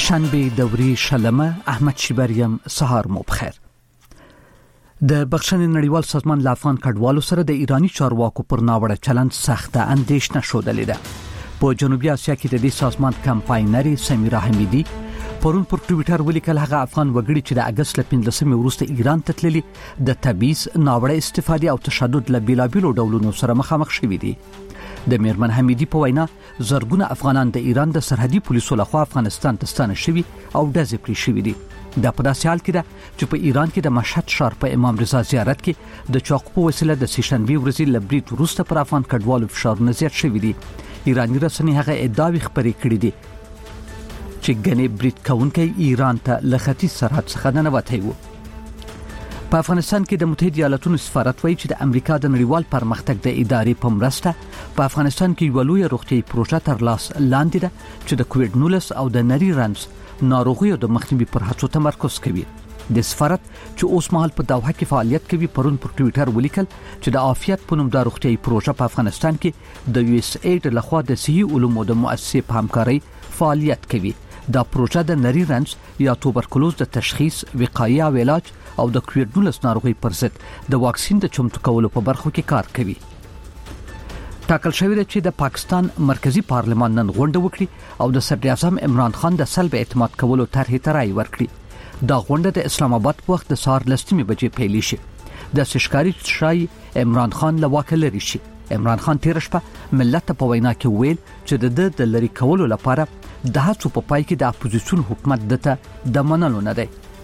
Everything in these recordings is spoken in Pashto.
شنبه دوري شلمه احمد شیبریم سهار مو بخیر. د بخښنې نړیوال سازمان له افغان کډوالو سره د ایرانی چارواکو پر ناوړه چلند سخته اندېښنه شودلې ده. په جنوبي اسیا کې د دې سازمان کمپاینري سمیرا حمیدی پرون پر ټویټر ولیکل هغه افغان وګړي چې د اگست ل 15 وروسته ایران ته تللي د تبعیض، ناوړه استفادې او تشدد له بیلابیلو ډولونو سره مخامخ شوي دي. د میرمن حمیدی په وینا زرګونه افغانان د ایران د سرحدي پولیسو لخوا افغانستان ته ستانه شوي او ډزې پرې شوي دي. دا په داسې حال کې ده چې په ایران کې د مشهد ښار په امام رضا زیارت کې د چاقو په وسیله د سهشنبه ورځې له برید وروسته پر افغان کډوالو فشارونه زیات شوي دي. ایرانی رسنۍ هغه ادعاوې خپرې کړې دي چې ګنې برید کوونکی ایران ته له ختیځ سرحد څخه ننوتی و. په افغانستان کې د متحده ایالاتونو سفارت وایي چې د امریکا د نړیوال پرمختګ د ادارې په مرسته په افغانستان کې یو لوی روغتیايي پروژه تر لاس لاندې ده چې د کووډ 19 او د نری رنځ ناروغیو د مخنیوي پر هڅو تمرکز کوي. د سفارت چې اوس مهال په دوحه کې فعالیت کوي پرون پر ټویټر ولیکل چې د عافیت په نوم د روغتیايي پروژه په افغانستان کې د یو اس اید لخوا د صحي علومو د مؤسسې په همکارۍ فعالیت کوي. دا پروژه د نری رنځ یا توبرکلوز د تشخیص، وقایه او علاج او د کووډ 19 ناروغي پر ضد د واکسین د چمتو کولو په برخو کې کار کوي. ټاکل شوی دی چې د پاکستان مرکزی پارلمان نن غونډه وکړي او د صدر اعظم عمران خان د سلب اعتماد کولو طرحې ته رائے ورکړي. دا غونډه د اسلام آباد په وخت د سهار 10 بجې پیل شي. د سشکاري شای عمران خان له واک لري شي. عمران خان تیر شپه ملت په وینا کې ویل چې د لری کولو لپاره د هڅو په پای کې د اپوزیسیون حکومت دته د منلو نه دی.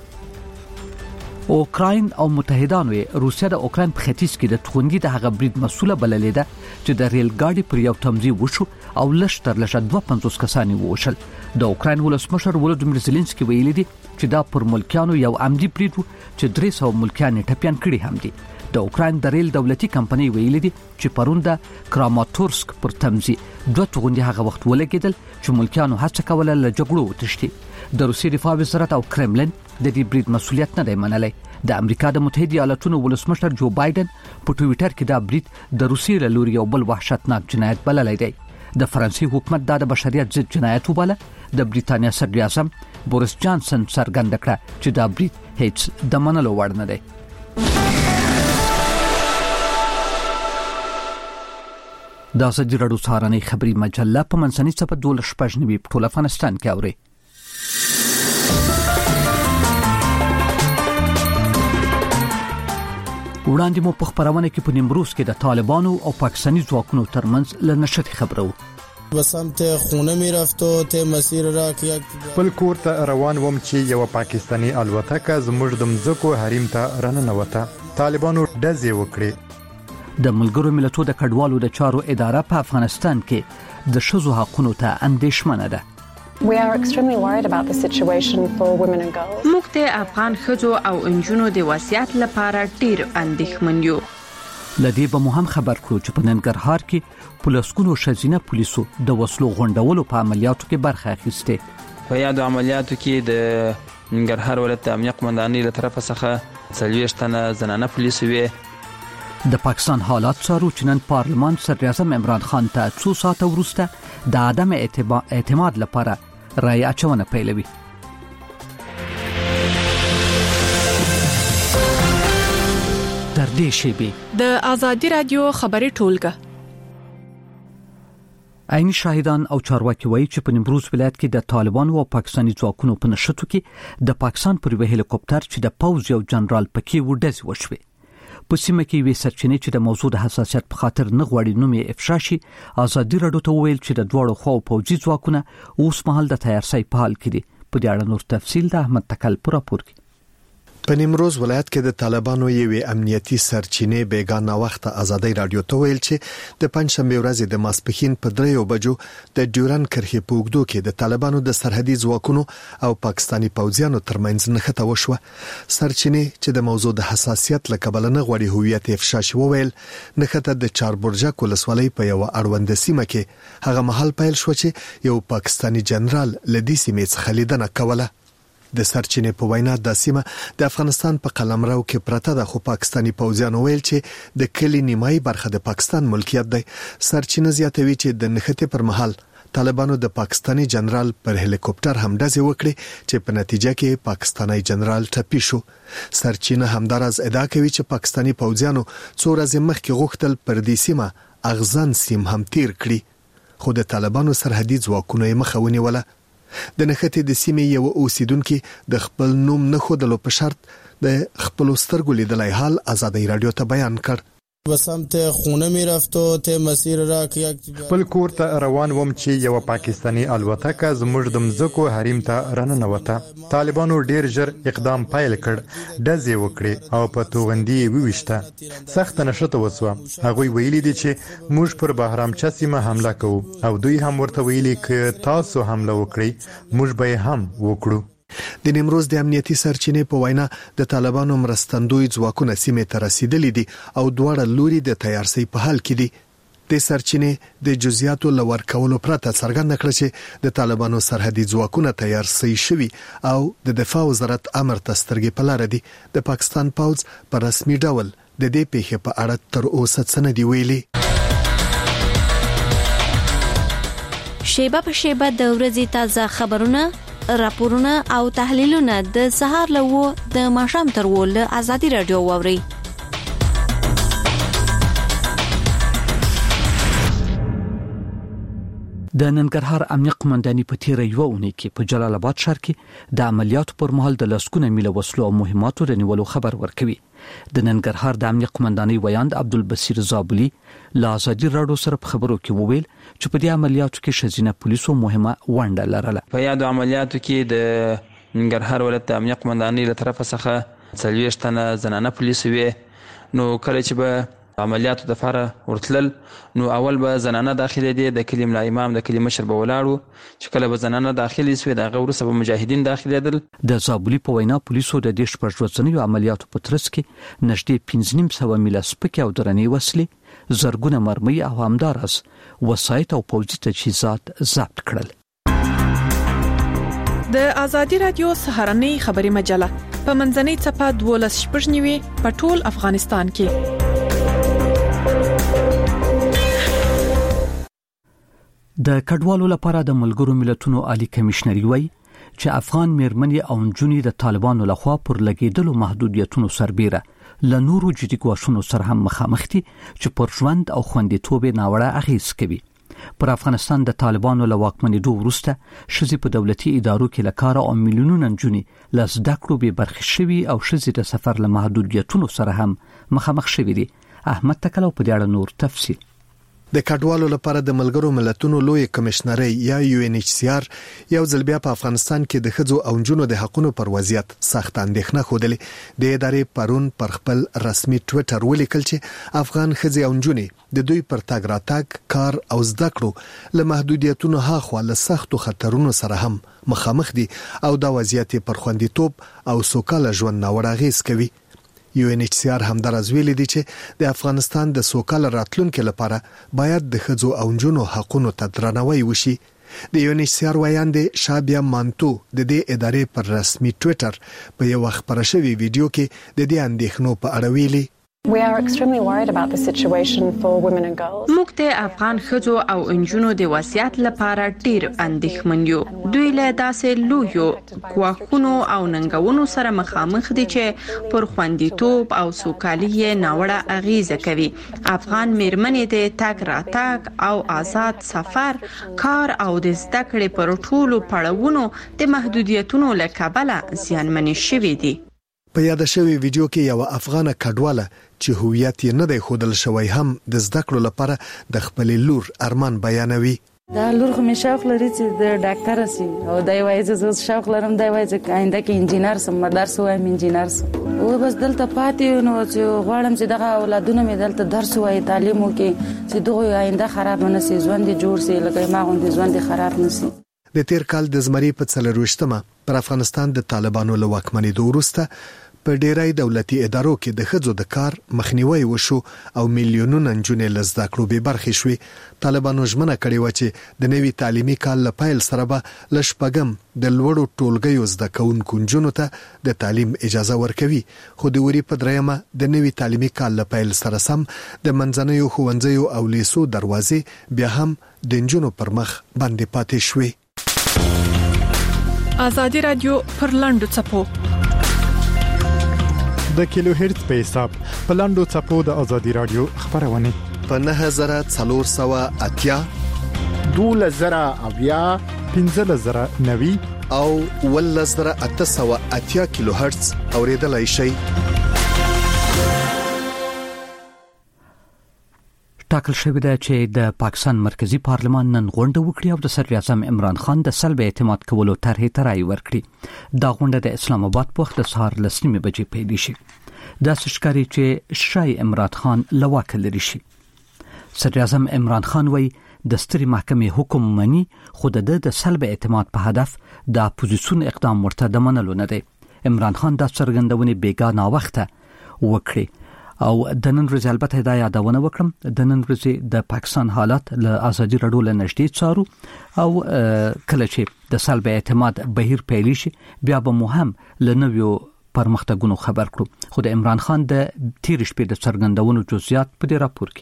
اوکراین او متحدانو روسیا د اوکراین په ختیځ کې د توغندي د هغه برید مسوله بللې ده چې د ریل ګاډي پر یو تمځي وشو او لشتر لشه 250 کسان ووشل. د اوکراین ولسمشر ولودیمیر زيلنسکي ویلي دي چې دا پر ملکیانو یو عمدي برید چې 300 ملکیان ټپيان کړي هم دي. د اوکراین د ریل دولتي کمپنۍ ویلي دي چې پرون د کراماتورسک پر تمځي دوه توغندي هغه وخت ولګیدل چې ملکیانو هڅه کوله له جګړو وتښتي. د روسي دفاع وزارت او کرملین د دې برید مسولیت نه دی منلی. د امریکا د متحده ایالاتونو ولسمشر جو بایدن په ټویټر کې دا برید د روسي له لوري یو بل وحشتناک جنایت بللی دی. د فرانسې حکومت دا د بشریت ضد جنایت وباله. د بریتانیا صدر اعظم بوریس جانسن څرګنده کړه چې دا برید هیڅ د منلو وړ نه دی. دا ازادي راډیو سهارنۍ خبري مجله په منځني صفحه 12 په ټول افغانستان کې اوري. وړاندې مو په خبرونه کې په نیمروز کې د طالبانو او پاکستاني ځواکونو ترمنځ لنشت خبرو. بسمت خونه می رفتو ته مسیر را کیا بل کور ته روان وم چې یو پاکستاني الوتکه زموږ د مځکو حریم ته راننوته. طالبانو ډزې وکړې. د ملګرو ملتونو د کډوالو د چارو اداره په افغانستان کې د ښځو حقوقو ته اندېښمنه ده. We are extremely worried about the situation for women and girls. موږ ته افغان ښځو او انجونو د وضعیت لپاره ډیر اندېښمن یو. لدی به مهم خبر کړو چې په ننګرهار کې پولیسونو شزینه پولیسو د وسلو غونډولو په عملیاتو کې برخه اخیسته. په یادو عملیاتو کې د ننګرهار ولایت امنیه قومندانۍ له طرفه څخه 40 تنه زنانه پولیسو وي. د پاکستان حالات څارو چې نن پارلمان صدر اعظم عمران خان ته 2 ساعته وروسته د عدم اعتماد لپاره رایه اچونه پیلوي. در دې شیبې د ازادي رادیو خبري ټولګه عیني شاهدان او چارواکي وایي چې په نیمروز ولایت کې د طالبانو او پاکستاني ځواکونو په نشټو کې د پاکستان پر یو هلیکوپټر چې د پوز یو جنرال پکې وډز وشوي. په سیمه کې وی سرچینې چې د موضوع د حساسیت په خاطر نه غواړي نوم یې افشا شي. ازادي راډیو ته ویل چې د دوړو خو پوجي ځواکونه اوس مهال د تیارسۍ په حال کې دي. په دې اړه نور تفصیل د احمد تکل پر راپور کې. په نیمروز ولایت کې د طالبانو یوې امنیتي سرچینې بیگانه وخت ازادي رادیو ته ویل چې د پنځشنبه ورځ د ماسپښین په 3 بجو د ډیورن کرښې په اوږدو کې د طالبانو د سرحدي ځواکونو او پاکستاني پوځیانو ترمنځ نښته وشوه. سرچینې چې د موضوع د حساسیت له کبله نه غواړي هویت افشا شي وویل نښته د چاربرجک ولسوالۍ په یو اړوند سیمه کې هغه محل پیل شو چې یو پاکستاني جنرال لدی سیمې څخه لیدنه کوله. د سرچینې په وینا د سیمه د افغانستان په قلمرو کې پرته ده، خو پاکستاني پوځیان ویل چې د کلی نیمایي برخه د پاکستان ملکیت دی. سرچینه زیاتوي چې د نښتې پر مهال طالبانو د پاکستانی جنرال پر هلیکوپټر هم ډزې وکړې چې په نتیجه کې پاکستانی جنرال ټپي شو. سرچینه همدارز ادعا کوي چې پاکستانی پوځیانو څو ورځې مخکې غوښتل پر دې سیمه اغزن سیم هم تیر کړي، خو د طالبانو سرحدي ځواکونو یې مخه ونیوله. د نښتې د سیمې یو اوسیدونکو د خپل نوم نه ښودلو په شرط د خپل سترګو لیدلای حال آزادۍ رادیو ته بیان کړ. بسمت خونه میرفت و ته مسیر را که خپل کور ته روان وم چې یو پاکستانی الوتکه زموږ د مځکو حریم ته راننوته. طالبانو ډیر ژر اقدام پیل کړ، ډزې وکړې او په توغندي ویشته. سخت نشته وسوه. هغه ویلي دي چې موږ پر بهرامچه سیمه حمله کوو او دوی هم ورته ویلي ک تاسو حمله وکړئ موږ به هم وکړو. د نیمروز د امنیتي سرچینې په وینا د طالبانو مرستندوی ځواکونه سیمې ته رسیدلي دي او دواړه لوري د تیارسي په حال کې دي. د سرچینې د جزئیاتو لور کولو پرته څرګنده کړه چې د طالبانو سرحدي ځواکونه تیارسي شوي او د دفاع وزارت امر ته سترګې په لار دي. د پاکستان پوځ په رسمي ډول د دې پیښې په اړه تر اوسه څه نه دی ویلي. شیبه په شیبه د ورځې تازه خبرونه، راپورونه او تحلیلونه د سهار لوو د ماښام تر ول آزادۍ رادیو واوري. د ننګرهار امنیه قومنداني په تیر یو اونۍ کې په جلال آباد ښار کې د عملیاتو پر مهال د لسګونه میله وسلو او مهماتو د نیولو خبر ورکوي. د ننګرهار د امنیه قومنداني ویاند عبدالبصیر زابلی لا آزادۍ رادیو سره په خبرو کې وویل چې په دې عملیاتو کې شزینه پولیسو مهمه ونډه لرله. په یادو عملیاتو کې د ننګرهار ولایت د امنیه قومنداني له طرفه څخه 40 تنه زنانه پولیس وي. نو کله چې به عملیاتو د فاره ورتلل نو اول به زنانه داخلي دي، د کلی ملا امام د کلی مشر به ولاړو، چې کله به زنانه داخلي سوي د غوړو سبب مجاهدین داخليدل. د زابلی په وینا پولیسو د دې شپږ ورځنیو عملیاتو په ترڅ کې نږدې 1500 میله سپکې او درنې وسلې، زرګونه مرمۍ او همدارس وسایط او پوځي تجهیزات ضبط کړل. د آزادۍ رادیو سهارنۍ خبري مجله په منځنۍ صفحه 12 په ټول افغانستان کې. د کډوالو لپاره د ملګرو ملتونو عالی کمشنري وایي چې افغان میرمنې او نجونې د طالبانو لخوا پر لګیدلو محدودیتونو سربېره له نورو جدي ګواښونو سره هم مخامخ دي چې پر ژوند او خوندیتوب ناوړه اغیز کوي. پر افغانستان د طالبانو له واکمنېدو وروسته ښځې په دولتي ادارو کې له کاره او میلیونونه نجونې له زده کړو بې برخې شوي او ښځې د سفر له محدودیتونو سره هم مخامخ شوي دي. احمد تکلو په دې اړه نور تفصیل. د کډوالو لپاره د ملګرو ملتونو لوی کمشنري یا UNHCR یو ځل بیا په افغانستان کې د ښځو او نجونو د حقوقو پر وضعیت سخت اندېښنه خوده. د ادارې پرون پر خپل رسمي ټوئیټر ولیکل چې افغان ښځې او نجونې د دوی پر تګ راتګ، کار او زده کړو له محدودیتونو هاخوا له سختو خطرونو سره هم مخامخ دي او دا وضعیت پر خوندیتوب او سوکاله ژوند ناوړه اغیز کوي. UNHCR هم درز ویلي دي چې د افغانستان د سوکاله راتلونکو لپاره باید د ښځو او نجونو حقوقو ته درناوی وشي. د UNHCR ویاندې شابیا مانتو د دې ادارې پر رسمي ټوئیټر په یو خبره شوی ویډیو کې د دې اندېښنو په اړه ویلي. We are extremely worried about the situation for women and girls. موږ ته افغان ښځو او انجونو د وضعیت لپاره ډیر اندېښمن یو. دوی له داسې لویو ګواښونو او ننګونو سره مخامخ دي چې پر خوندیتوب او سوکالي ناوړه اغیزه کوي. افغان میرمنې د تګ راتګ او آزاد سفر، کار او د زده کړې پر ټولو پړاوونو د محدودیتونو له کبله زیانمنې شوې دي. په یاد شوی ویډیو کې یو افغان کډواله چې هویت یې نه دی ښودل شوی هم د زده کړو لپاره د خپل لور ارمان بیانوي. دا لور خو می شوق لري چې د ډاکټر سي او دا وایي چې شوق لرم دا وایي چې آینده کې انجینر سم مدرس وایم انجینر سم او بس دلته پاتې نو چې غواړم چې دغه اولادونه می دلته درس وایي تعلیم وکي چې دغه آینده خراب نه شي، ژوند جوړ شي، لکه ما غوندي ژوند خراب نه شي. د تیر کال د زمري په 24مه پر افغانستان د طالبانو له واکمنۍ وروسته په ډیری دولتي ادارو کې د ښځو د کار مخنیوي وشو او میلیونونه نجونې له زده کړو بې برخې شوې. طالبانو ژمنه کړې وه چې د نوي تعلیمي کال له پیل سره به له شپږم د لوړو ټولګیو زده کوونکو نجونو ته د تعلیم اجازه ورکوي، خو د وري په درېیمه د نوي تعلیمي کال له پیل سره سم د منځنیو ښوونځیو او لیسو دروازې بیا هم د نجونو پر مخ باندې پاتې شوې. ازادي رادیو پر لاندو چپو د کیلو هرتز په حساب په لاندو چپو د ازادي رادیو خبرونه په 9480 2000 1590 او 1880 کیلو هرتز اوریدلای شئ. ټاکل شوی دی چې د پاکستان مرکزی پارلمان نن غونډه وکړي او د صدر اعظم عمران خان د سلب اعتماد کولو طرحې ته رائے ورکړي. دا غونډه د اسلام آباد په وخت د سهار 9 بجې پیل شي. دا ښکاري چې شای عمران خان لواک لري شي. صدر اعظم عمران خان وایي د ستري محکمې حکم مني، خو د سلب اعتماد په هدف د اپوزیسیون اقدام ورته د منلو نه دی. عمران خان د څرګندونې بیګا نا وخته وکړي او د نن ورځې البته دا یادونه وکړم د نن ورځې د پاکستان حالات له ازادي رادیو له نږدې څارو او کله چې د سلب اعتماد بهیر پیل شي بیا به مهم لنویو پرمختګونو خبر کړو. خو د عمران خان د تیر شپې د څرګندونو جزئیات په دې راپور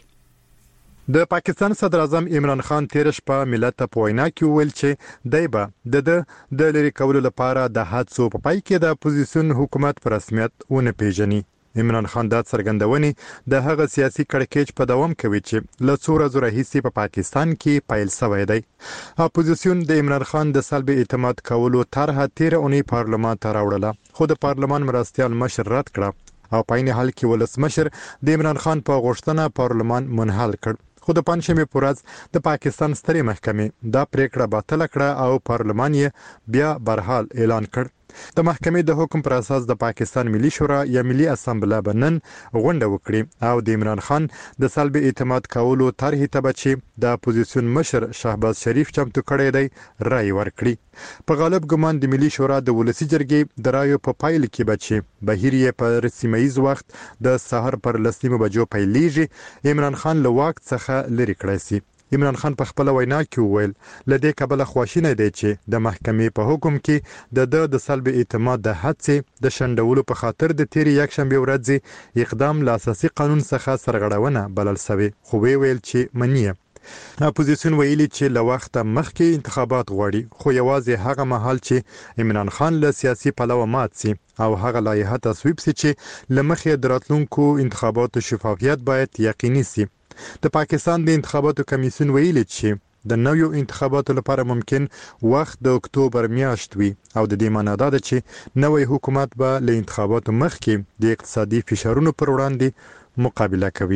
کې د پاکستان صدر اعظم عمران خان تیر شپه ملت ته وینا کې ویل چې دایبه د لری کولو لپاره د حادثو په پای کې د اپوزیسیون حکومت پر رسمیت ونه پیژني. عمران خان د څرګندونې د هغه سیاسي کړکېچ په دوام کوي چې له څو ورځې راهیسې په پاکستان کې پیل شوی دی. اپوزیسیون د عمران خان د سلب اعتماد کولو طرحه تیر اونۍ پارلمان ته راوړله، خو د پارلمان مرستیال مشر رد کړه او په عین حال کې ولسمشر د عمران خان په غوښتنه پارلمان منحل کړ. خو د پنځمې په ورځ د پاکستان ستري محکمې دا پریکړه باطل کړه او پارلمان یې بیا برحال اعلان کړ. د محکمې د حکم پر اساس د پاکستان ملي شورا یا ملي اسامبله بنن غونډه وکړي او د عمران خان د سلب اعتماد کولو طرحې ته بچي د اپوزیسیون مشر شهباز شریف چمتو کړی دی رائے ورکړي. په غالب ګمان د ملي شورا د ولسی جرګې د رایو په پایل کې بچي بهیر یې په رسمیز وخت د سحر پر 10 بجو پیلېږي. عمران خان له واک څخه لري کړی سي. عمران خان په خپل وینا کې وویل لدې کبله خواشینه دی چې د محکمې په حکم کې د سلب اعتماد د حادثې د شندولو په خاطر د تیری یک شنبه ورځ اقدام له اساسي قانون څخه سرغړونه بلل شوی، خو ویل چې منی اپوزیسیون ویلي چې له وخت مخکې انتخابات غواړي، خو یوازې هغه مهال چې عمران خان له سیاسي پلوه مات سي او هغه لایحه تصویب سي چې لمخې د راتلونکو انتخاباتو شفافیت باید یقیني سي. د پاکستان د انتخاباتو کمیسیون ویلي چې د نویو انتخاباتو لپاره ممکن وخت د اکتوبر میاشت وي او د دې معنی دا ده چې نوی حکومت به له انتخاباتو مخکې د اقتصادي فشارونو پر وړاندې مقابله کوي.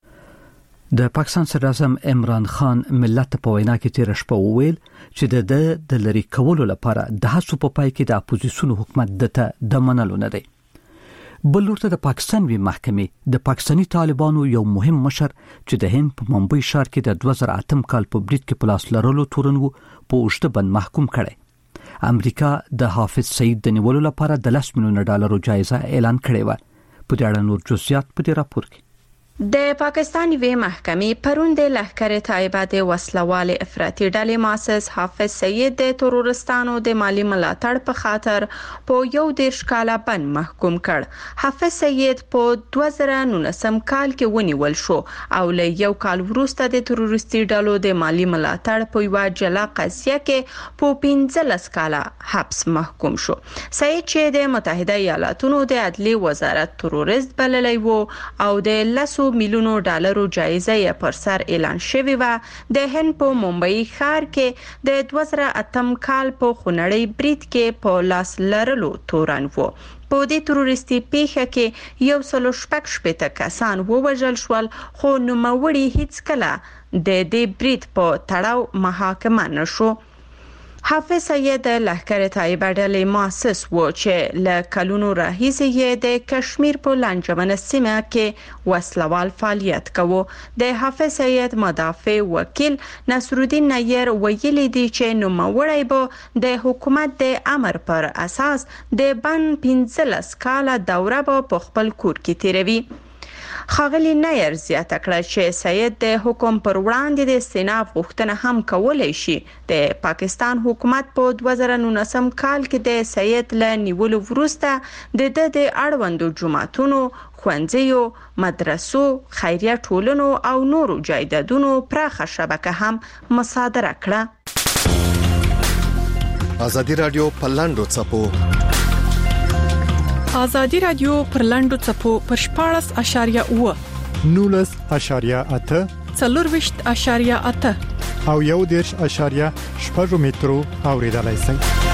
د پاکستان صدر اعظم عمران خان ملت په وینا کې تیر شپه وویل چې د لری کولو لپاره د هڅو په پای کې د اپوزیسیون حکومت د منلو نه دی. بل ورته د پاکستان وی محکمې د پاکستانی طالبانو یو مهم مشر چې د هند په ممبئی ښار کې د 2008 کال په بریټ کې پلاس لرلو تورن وو په اوږده بند محکوم کړي. امریکا د حافظ سعید د نیولو لپاره د $10 ملیون جایزه اعلان کړې و. په دې اړه نور جزئیات په دې راپور کې د پاکستان وی محکمې پرون د لښکر طیبه د وسلوال افراطي ډلې مؤسس حافظ سعید د ترورستانو د مالی ملاتړ په خاطر په 11 کاله بند محکوم کړ. حافظ سعید په 2019 کال کې ونیول شو او له یو کال وروسته د تروریستي ډلو د مالی ملاتړ په یو جلا قضیه کې په 15 کاله حبس محکوم شو. سعید چې د متحده ایالاتونو د عدلیې وزارت تروریست بللی وو او د $10 ملیون جایزه یې پر سر اعلان شوی و. د هند په ممبئی ښار کې د 2008 کال په خونړی بریټ کې په لاس لرلو تورن وو. په دې تروریستي پیښه کې 116 کسان ووژل شول، خو نوموړي هیڅ کله د دې بریټ په تړاو محاکمه نشو. حافظ سید لښکر طیبه ډلې مؤسس و چې له کلونو راهیسې د کشمیر په لانجمن سیمه کې وسلوال فعالیت کوي. د حافظ سید مدافع وکیل نصرالدین نیر ویلي دی چې نوموړی به د حکومت د امر پر اساس د بن 15 کاله دوره په خپل کور کې تیروي. خاغلی نیر زیاته کړه چې سید د حکم پر وړاندې د استئناف غوښتنه هم کولای شي. د پاکستان حکومت په 2019 کال کې د سید له نیولو وروسته د اړوندو جماعتونو، ښوونځیو، مدرسو، خیریه ټولنو او نورو جایدادونو پراخه شبکه هم مصادره کړه. ازادي رادیو په لاندو څپو ازادي رادیو پر لاندو څپو پر 14.8 19.8 24.8 او 1.8 مترو اوریدلای شئ.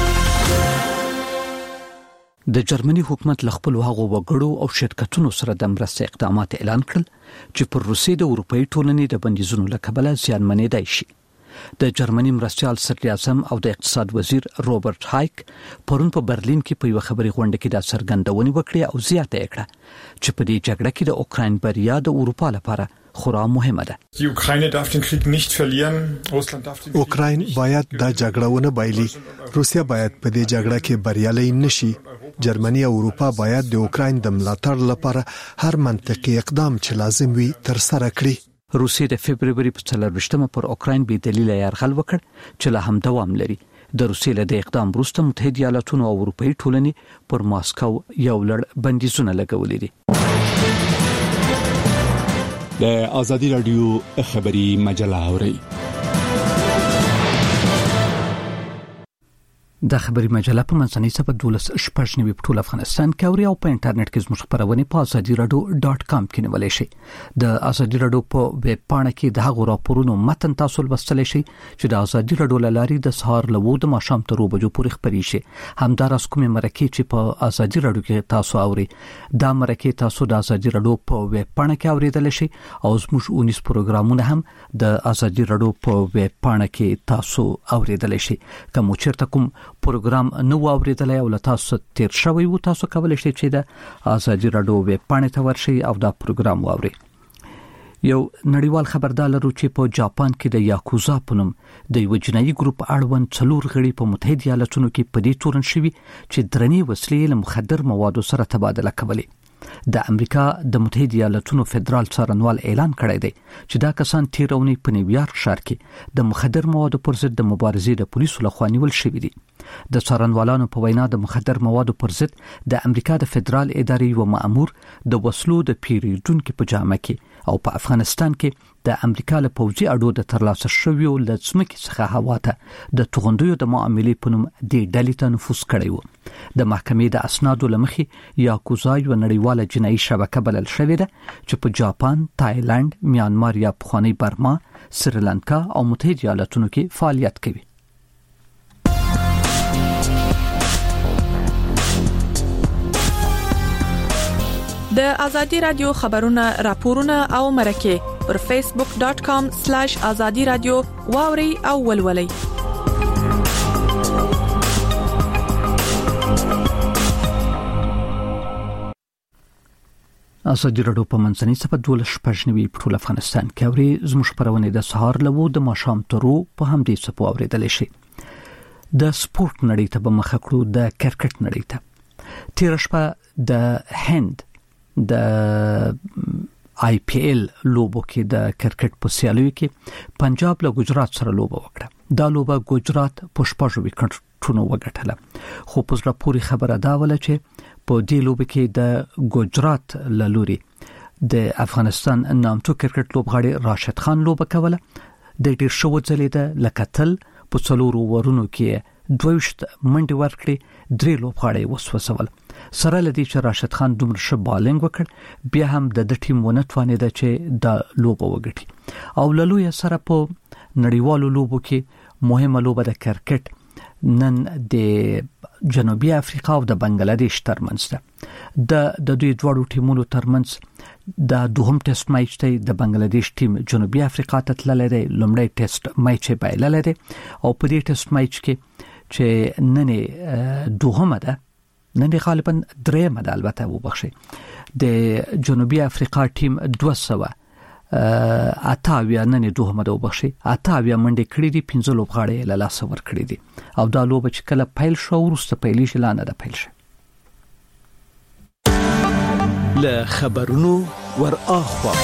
د جرمني حکومت له خپل هغو وګړو او شرکتونو سره د مرستې اقدامات اعلان کړل چې پر روسیې د اروپאי ټولنې د بندیزونو له کبله زیانمنېدای شي. د جرمني مرستيال صدر اعظم او د اقتصاد وزیر روبرت هایک پرون په برلین کې په یو خبري غونډه کې د څرګندونې وکړه او زیاته کړه چې په دې جګړه کې د اوکراین بریا د اروپا لپاره خورا مهمه ده. اوکراین باید د جګړه ونه بایلي. روسیا باید په دې جګړه کې بریالي نشي. جرمني او اروپا باید د اوکراین د ملاتړ لپاره هر منطقي اقدام چې لازم وي تر سره کړي. روسیې د فبرवरी په 24مه پر اوکراین به دلیل یرغل وکړ چې لا هم دوام لري. د روسیې له اقدام وروسته متحده ایالاتونو او اروپאי ټولنې پر ماسکو یو لړ بندیزونه لګولي دي. د ازادي رادیو خبري مجله اوري. د خبري مجله په منځنۍ صفحه 12 په ټول افغانستان کې اوري او په انټرنیټ کې زموږ خبرونه په azadiradio.com کې نیولای شئ. د ازادي رادیو په ویب پاڼه کې د هغو راپورونو متن تاسو لوستلی شئ چې د ازادي رادیو لاري د سهار له د ماښام تر 2 بجو پورې خبري شي. همداراز کومه مرکه چې په ازادي رادیو کې تاسو اوري دا مرکه تاسو د ازادي رادیو په ویب پاڼه کې اوریدل شئ او زموږ 19 پروګرامونه هم د ازادي رادیو په ویب پاڼه کې تاسو اوریدل شئ. کوم چیرته کوم پروګرام نو اوریدلای او تاسو تیر شوی وو تاسو کولای شئ چې د ازادي رادیو ویب پاڼې ته ورشئ او دا پروګرام واورئ. یو نړیوال خبردار لرو چې په جاپان کې د یاکوزا په نوم د یو جنایي ګروپ اړوند 4 غړي په متحده ایالاتونو کې په دې تورن شوی چې درنې وسلې له مخدر موادو سره تبادله کوي. د امریکا د متحده ایالاتونو فدرال څارنوال اعلان کړی دی چې دا کسان تیرونی په نیویارک ښار کې د مخدر موادو پر ضد د مبارزې د پولیسو لخوا نیول شوی دي. د څارنوالانو په وینا د مخدر موادو پر ضد د امریکا د فدرال ادارې و مأمور د وسلو د پیریدونکو په جامه کې او په افغانستان کې د امریکا له پوځي اډو د ترلاسه شویو لڅمکې څخه هوا ته د توغندیو د معاملې په نوم د ډلې ته نفوذ کړی و. د محکمې د اسنادو لمخې یاکوزا یو نړیواله جنایي شبکه بلل شوې ده چې په جاپان، تایلند، میانمار یا پخوانی برما، سریلانکا او متحده ایالاتونو کې فعالیت کوي. د ازادي رادیو خبرونه، راپورونه او مرکه پر facebook.com/azadi radio واوري او ولولي. ازادي رادیو په منځنۍ صفحه 12 په ټول افغانستان کې اوري. زموږ خبرونه د سهار لوو د ماښام ترو په همدې صفو اوریدل شي. د سپورت نړۍ ته به مخ کړو د کرکټ نړۍ ته. تیر شپه د هند د IPL لوبو کې د کرکټ په سیالیو کې پنجاب له ګجرات سره لوبه وکړه. دا لوبه ګجرات په شپږ وکټونو وګټله. خو په زړه پورې خبره دا وله چې په دې لوبه کې د ګجرات له لوري د افغانستان نامتو کرکټ لوبغاړي راشد خان لوبه کوله. د ډیر شو ځلیده لکتل په څلورو ورونو کې 22 منډي ورکړي 3 لوبغاړي وسوسول. سره لدی چې راشد خان دومره ښه بالینګ وکړ بیا هم د ټیم ونه توانید چې د لوبه وګټي. او لوی سره په نړیوالو لوبو کې مهمه لوبه د کرکټ نن د جنوبي افریقا او د بنگلاديش ترمنځ ده. د دوی دوړو ټیمونو ترمنځ د دوهم ټیسټ میچ ته د بنگلاديش ټیم جنوبي افریقا ته تللی دی. لومړی ټیسټ میچ یې بایللی دی او په دې ټیسټ میچ کې چې نن دوهمه ده، نن غالبا درېمه ده البته وبخښي، د جنوبي افریقا ټیم 200 اتاویا نن دوهمه ده وبخښي 28 منډې کړې دي، 15 لوبغاړي له لاسه ور کړې دي او دا لوب چې کله پیل شو ورسته پیلې شلانه ده پیل شو. له خبرونو ور اخوا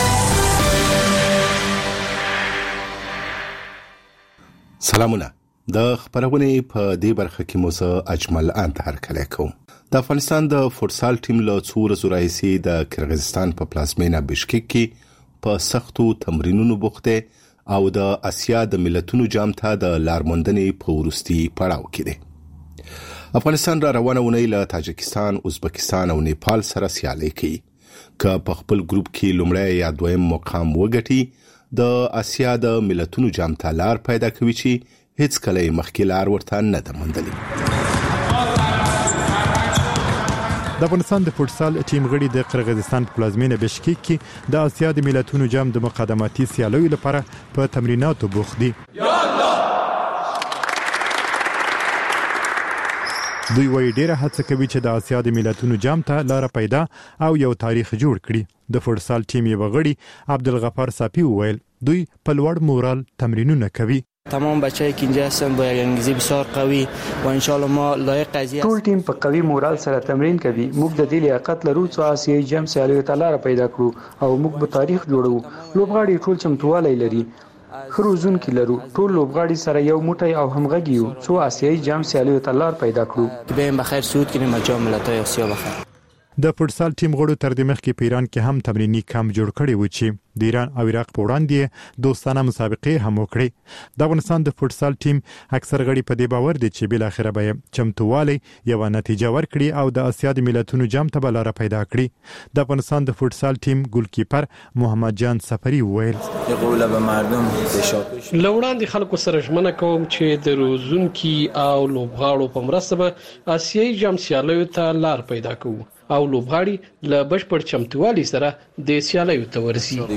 سلامونه. د خبرونه په دې برخه کې موسی اجمل انت هرکلی کوم. د افغانستان د فوتسال ټیم له څو ورځې راهیسې د کرغیزستان په پلازمینه بشکک کې په سختو تمرینونو بوخته او د اسیا د ملتونو جام ته د لارموندنې په وروستي پړاو کې دی. افغانستان را روانه ونی له تاجکستان، ازبکستان او نیپال سره سیالي کوي. که په خپل ګروپ کې لومړی یا دویم مقام وګټي د اسیا د ملتونو جام ته لار پیدا کوي چې هیڅ کله مخکې لار ورته نه ده موندلې. د افغانستان د فوتسال ټیم غړي د قرغیزستان په پلازمینه بشکک کې د اسیا د ملتونو جام د مقدماتي سیالیو لپاره په تمریناتو بوخت دي. دوی وایي ډیره هڅه کوي چې د اسیا د ملتونو جام ته لار پیدا او یو تاریخ جوړ کړي. د فوتسال ټیم یو غړي عبدالغفار صافی وویل دوی په لوړ مورال تمرینونه کوي. تمام بچه‌ای که اینجا هستن با یک انگیزه بسیار قوی و ان شاء الله ما لایق قضیه ټول ټیم په قوي مورال سره تمرین کوي. موږ د دې لیاقت لرو چې آسیایي جام سیالیو ته لار پیدا کړو او موږ به تاریخ جوړو. لوبغاړي ټول چمتووالی لري، خروزونکي لرو، ټول لوبغاړي سره یو موټی او همغږي یو چې آسیایي جام سیالیو ته لار پیدا کړو. به بخیر صعود کنیم جام ملت‌های آسیا بخیر. د فوتسال ټیم غړو تر دې مخکې په ایران کې هم تمرینی کمپ جوړ کړی و چې د ایران او عراق په وړاندې دوستانه مسابقې هم وکړي. د افغانستان د فوتسال ټیم اکثر غړي په دې باور دي چې بل اخره به چمتووالی یو نتیجه ورکړي او د اسیا د ملتونو جام ته لار پیدا کړي. د افغانستان د فوتسال ټیم ګولکیپر محمد جان سفری وویل یقول به مردم تشاپش لوړاندې خلکو سره ژمنه کوم چې د روزونکي او لوبغاړو په مرسته به آسیایي جام سیالیو ته لار پیدا کوو او لوبغاړي له بشپړ چمتووالي سره د سیالیو ته ورسي.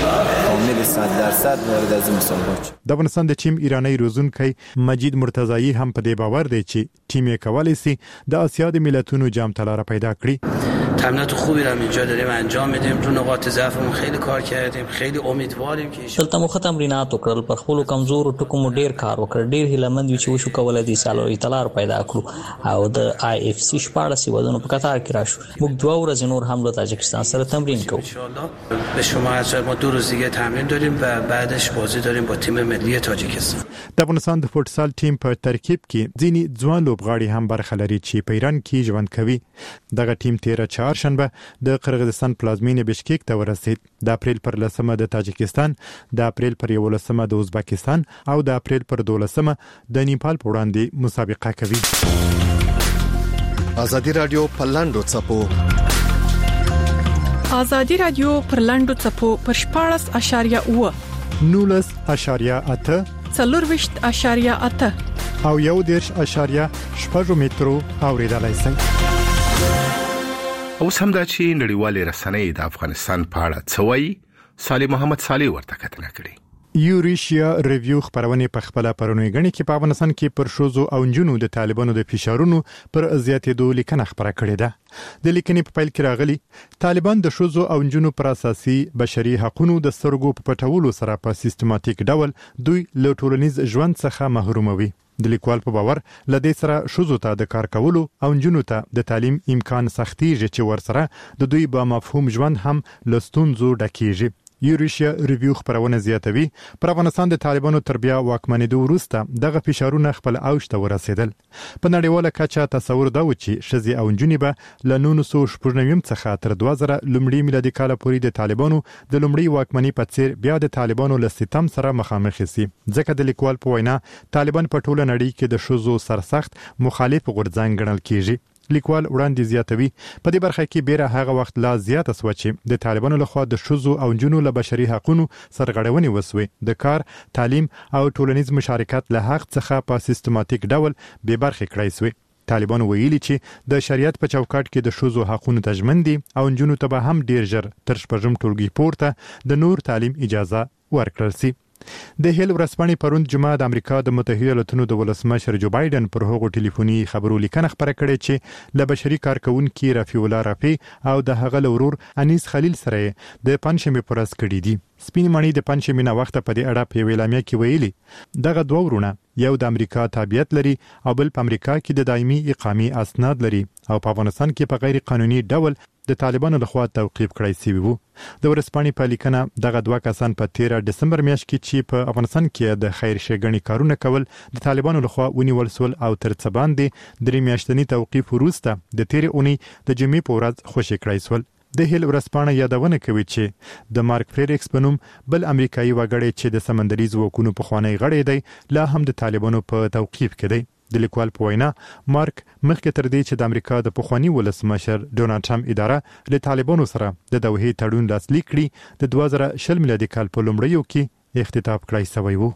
کامل 100% مورد از این مسابقات. د افغانستان د ټیم ایرانی روزونکی مجید مرتضایی هم په دې باور دی چې ټیم یې کولی سي د اسیا د ملتونو جام ته لار پیدا کړي. تمرینات خوبی رو اینجا داریم انجام میدیم، رو نقاط ضعفمون خیلی کار کردیم، خیلی امیدواریم که دلته مو تمرینات وکړل، پر خپل کمزور ټکو مو ډیر کار وکړ، ډیر هیلمند یو چې وشو کولای دي سالوري تلار پیدا کړو او د آی اف سی 14 ودونو په قطار کې راشو. موږ 2 ورځې نور هم له تاجکستان سره تمرین کوو. ان شاء الله به شما از ما 2 روز دیگه تمرین داریم و بعدش بازی داریم با تیم ملی تاجیکستان. د افغانستان د فوتسال ټیم په ترکیب کې ځینی ځوان لوبغاړي هم برخه لري چې په ایران کې ژوند کوي. دغه ټیم 13 چهارشنبه د قرغیزستان پلازمینه بشکک ته ورسید. د اپریل پر 10 د تاجکستان، د اپریل پر 11 د ازبکستان او د اپریل پر 12 د نیپال په وړاندې مسابقه کوي. ازادي رادیو په لاندو چپو ازادي رادیو پر لاندو چپو پر 14.8 19.8 40.8 او 1.8 مترو اوریدلای شئ. اوس هم دا چې نړیوالې رسنۍ د افغانستان په اړه څه وایي، صالح محمد صالح ورته کتنه کړې. یوریشیا ریویو خبرونه په خپل پرونی غني کې په افغانستان کې پر شوزو او جنونو د طالبانو د فشارونو پر زیاتېدو لیکنه خبره کړې ده. د لیکنې په پیل کې راغلي طالبان د شوزو او جنونو پر اساسي بشري حقوقو د سترګو په پټولو سره په سیستماتیک ډول دوی له ټولنیز ژوند څخه محروموي. د لیکوال په باور لدې سره شوزو ته د کار کولو او جنونو ته د تعلیم امکان سختيږي چې ورسره د دوی با مفهوم ژوند هم لستونزو ډکیږي. یوریشیا ریویو خبرونه زیاتوي پر افغانستان د طالبانو تربیه واکمنېدو وروسته دغه فشارونه خپل اوج ته ورسېدل. په نړیواله کچه تصور دا و چې شذې او جنونې به له 1990 څخه تر 2000 لومړي میلادي کال پورې د طالبانو د لومړي واکمنۍ په څیر بیا د طالبانو له ستم سره مخامخ شي. ځکه د لیکوال په وینا طالبان په ټوله نړۍ کې د شوزو سرسخت مخالف غورځنګ ګڼل کیږي. لیکوال وړاندې زیاتوي په دې برخه کې بیره هغه وخت لا زیاته سوه چې د طالبانو لخوا د شوزو او جنونو له بشري حقوقو سرغړونې وسوي، د کار، تعلیم او ټولنیز مشارکت له حق څخه په سیستماتیک ډول به برخه کړای سوی. طالبان ویلي چې د شریعت په چوکاټ کې د ښځو حقوقو ته ژمن دي او نجونو ته به هم ډیر ژر تر شپږم ټولګي پورته د نور تعلیم اجازه ورکړل شي. د هیل ورځپاڼې پروند جمعه د امریکا د متحده ایالاتونو د ولسمشر جو بایدن پر هغو ټلیفوني خبرو لیکنه خبره کړې چې له بشري کارکونکو رفیع الله رافی او د هغه لورور انیس خلیل سره د پنځمې پر ورځ کړي دي. سپین مانی د پنځمې نه وخت په دې اړه په اعلامیه کې ویلي دغه دوه ورونه یو د امریکا تابعیت لري او بل په امریکا کې د دایمي اقامې اسناد لري او په افغانستان کې په غیر قانوني ډول د طالبانو لخوا توقيف کړی شوی وو. د ورځپاڼې په لیکنه دغه دوه کسان په 13 دسمبر میاشت کې چې په افغانستان کې د خیر ښېګڼې کارونه کول د طالبانو لخوا ونیول شول او تر څه باندې 3 میاشتنی توقيف وروسته د 13 اونۍ د جمعې په ورځ خوشی کړی شول. د هیل ورځپاڼه یادونه کوي چې د مارک فریریکس په نوم بل امریکایي وګړی چې د سمندري ځواکونو په خوانی غړی دی لا هم د طالبانو په توقيف کې دی. د لیکوال په وینا مارک مخکې تر دې چې د امریکا د پخوانی ولسمشر ډونالد ټرمپ اداره له طالبانو سره د دوحې تړون لاسلیک کړي د 2020 میلادي کال په لومړیو کې اختتام کړی شوی وو.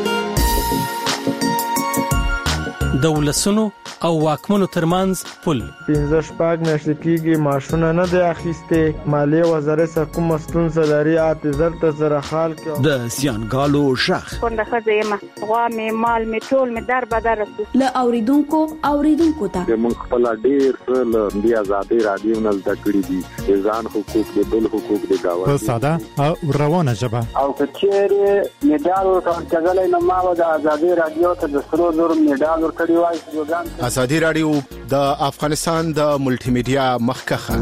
د ولسونو او واکمنو ترمنځ پل 15 میاشتې کېږي ماشونه نه دی اخیسته مالیه وزارت سره کوم ستونزه لري اعتذار ته سره حال کې د سیانګالو شخ څنګه خزه ما غوا می مال می ټول می در بدر له اوریدونکو ته موږ خپل ډیر څه د آزادي رادیو نه زده کړی دي ځان حقوق د بل حقوق د گاوه په ساده او روانه ژبه او کچېره میډال ورکړل نه ما د آزادي رادیو ته د سرو زر میډال ورکړی وای. آزادي رادیو د افغانستان د ملټي میډیا مخکخه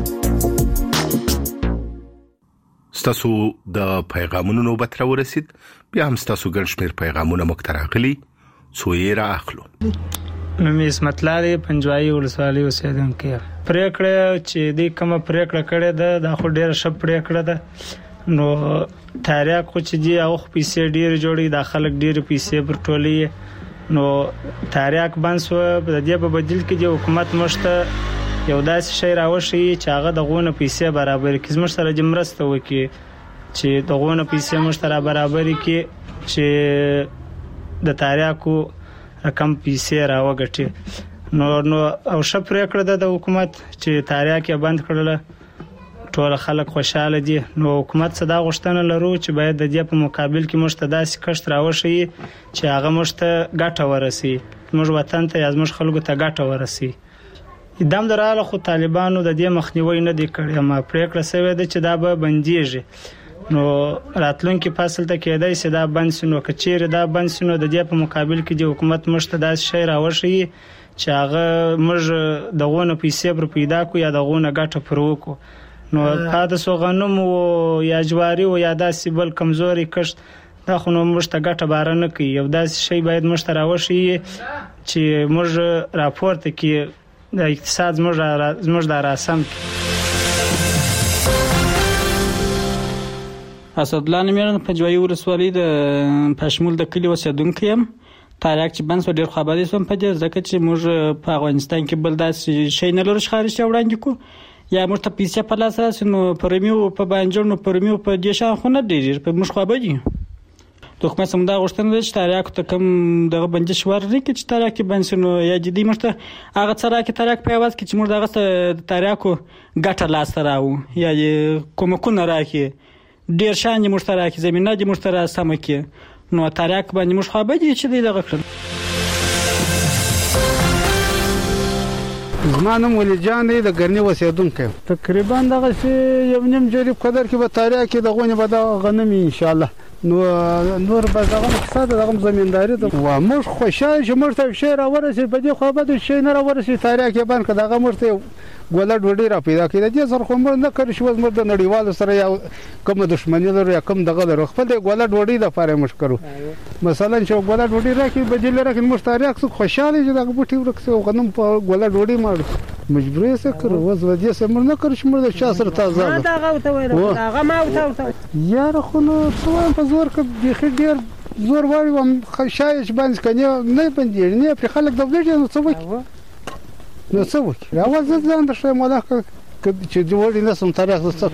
ستاسو د پیغامونو نوبت را ورسید. بیا هم ستاسو ګڼ شمېر پیغامونه مختراغلي څو یې را اخلو. نو اسمت لاري پنځوایي ولسوالۍ اوسیدونکو پریکړه چې د کومه پریکړه کړې ده د خو ډېر ښه پریکړه ده. نو تاریخ خو چې دی او پیسې ډېر جوړي د خلک ډېر پیسې پر ټولي نو تاریخ بنسو په دې په بدل کې د حکومت مشته یو داسې شی راوشي چې هغه دغونه پیسې برابر کړي زموږ سره جمرسته وکي چې دغونه پیسې مشته برابر کړي چې د تاریخو رقم پیسې راوګټي. نو او شپره کړه د حکومت چې تاریخ یې بند کړل ټول خلک خوشاله دي. نو حکومت صدا غشتنه لرو چې باید د دې په مقابل کې مشته داسې کشت راوشي چې هغه مشته ګټه ورسي موږ وطن ته یا موږ خلکو ته ګټه ورسي. ادم دراله خو طالبانو د دې مخنیوي نه دی کړی ما پریکړه سوي ده چې دا به بنديږي. نو راتلونکي فصل ته کېدای شي دا بند شنو کچېره دا بند شنو د دې په مقابل کې د حکومت مشته داسې شی راوشي چې هغه موږ دغونه پیسې پر پیدا کو یا دغونه ګټه پر وکړو. نو پاده سو غنم او یا جواری او یا داسې بل کمزوري کښت دا خو نو مشته ګټه بار نه کوي. یو داسې شی باید مشته راوشي چې موږ راپورته کې د اقتصاد زموږ د راسم اسدالله نمیرن په جوایی ورسوالۍ د پښمول د کلی اوسیدونکو يم. تاریخ چې بنس ډیر خبرې سم په دې ځکه چې موږ په افغانستان کې بل داسې شی نه لرو خارج ته وړاندې کو یا موږ ته پیسې په لاس راس نو پرمیو په بانجر نو پرمیو په دې شان خو نه ډیر په موږ خو به دي دوه کومه سم دا غوښتنه چې تاریخ ته کم دغه بندش ورني کې چې تاریخ کې بنس نو یا جدي موږ ته هغه سره کې تاریخ په واس کې چې موږ دغه تاریخو ګټه لاس راو یا کوم کو نه راکې ډیر شان مشترک زمينه دي مشترک سم کې نو تاریخ باندې موږ خو به دي چې دغه کړل. زمانم ولي جان دی د ګرنی وسیدونکو تقریبا دغه یو نیم جریب قدر کې به تاریخ کې دغه به د غنم ان شاء الله نور به دغه اقتصاد دغه زمینداری د و موږ خوشاله چې موږ ته شعر ورسې په دې خو به د شي نه ورسې تاریخ کې باندې دغه مرته ګوله ډوډۍ را پیدا کړي د سر خو موږ نه کړی شو موږ د نړیوالو سره یا کوم دښمنی لرو یا کوم دغه لرو خپل د ګوله ډوډۍ د فارې مش کړو مثلا چې ګوله ډوډۍ راکې بدیل راکې موږ تاریخ څخه خوشاله چې دغه بوټي ورکسو غنم په ګوله ډوډۍ مړ مجبورې سره کړو وز ودی سره موږ نه کړی شو موږ د چا سره تازه دا غوته وای هغه ما وته یار خو نو څو په زور کې د ډیر زور وایي وم خشایش باندې کنه نه بندي نه په خلک د بلډ نو څه وکړي نو څه وکړي راوځه ځان د شې مولا چې جوړی نه سم تاریخ زسته.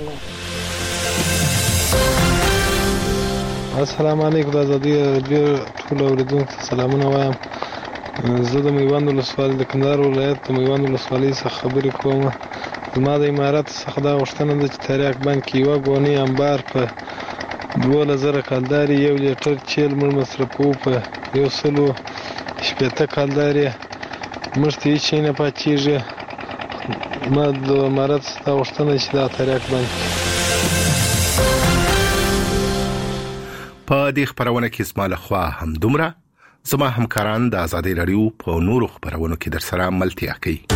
السلام علیکم د ازادي ټول اوریدونکو سلامونه وایم. زه د میوند ولسوالۍ د کندهار ولایت د میوند ولسوالۍ څخه خبرې کوم. زما د امارات څخه دا غوښتنه ده چې تریاک بند کې یوه ګونۍ انبار په 12,000 کلدارې 1 لیټر چیل موږ مصرفوو، په 180 کلدارې موږ ته هېڅ شی نه پاتېږي. ما د امارات څخه دا غوښتنه چې دا تریاک بند کړي. په دې خبرونه کې زما لخوا هم دومره. زما همکاران د آزادۍ رادیو په نورو خبرونو کې در سره ملتیا کوي.